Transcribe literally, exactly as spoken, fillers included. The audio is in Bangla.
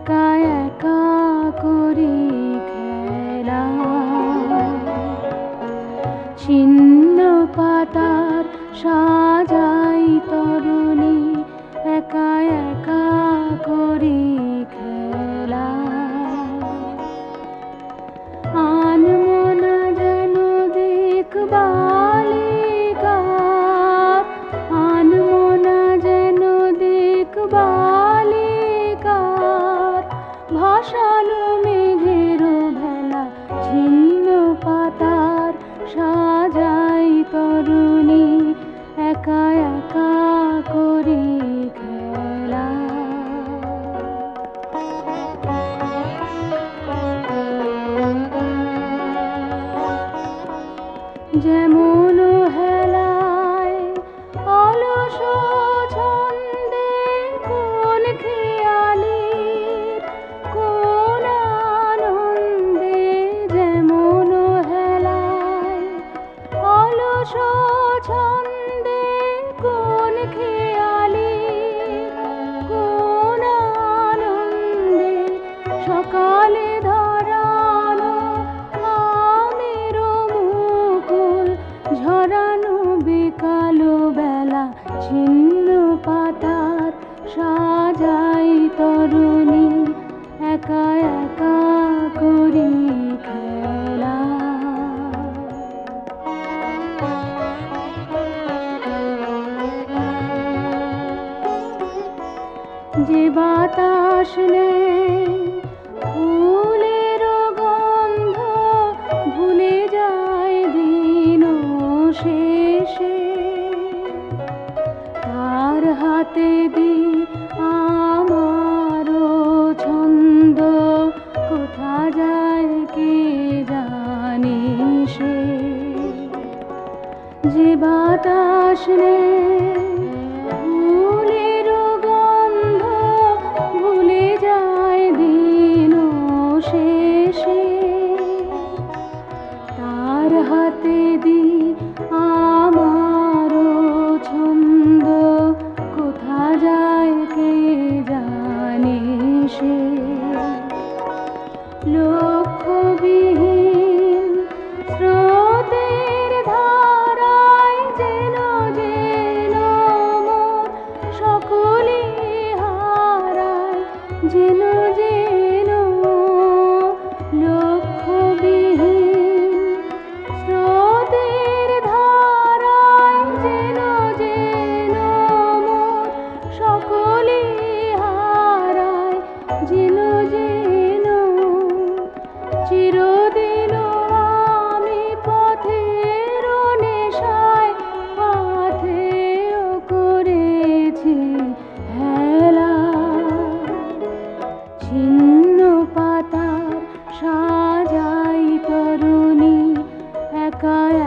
একা একা করি খেলা। ছিন্ন পাতার সাজাই তরুণী, একা একা করি খেলা। আনমো না যেন দেখবালিকা, আনমো না যেন দেখবালিকার ভাসানো মেঘের ভেলা। ছিন্ন পাতার সাজাই তরুণী, একা একা করি খেলা। যেমন হেলায় অলস ছন্দে কোন খেয়ালির কোন আনন্দে, যেমন হেলায় অলস ছন্দে কোন খেয়ালির কোন আনন্দে, সকালে ধরানো আমের মুকুল ঝরানো বিকালো বেলা। ছিন্ন পাতার সাজাই তরুণী, একা একা করি খেলা। যে বাতাস নেই ফুলের গন্ধ, ভুলে যায় দিন শেষে, তার হাতে দি আমার ছন্দ, কোথা যায় কে জানে সে। যে বাতাস নেই ফুলের গন্ধ, ভুলে যায় দিন শেষে, তার হাতে দি আমার ছন্দ, কোথা যায় কে জানে সে। লক্ষ্যবিহীন স্রোতের ধারায় যেন যেন মোর সকলে হারায়, যেন যেন লক্ষ্যবিহীন স্রোতের ধারায় যেন যেন মোর সকলে হারায়, যেন যেন চিরদিন আমি পথের নেশায় পাথেয় করেছি হেলা। ছিন্ন পাতার সাজাই তরুণী, একা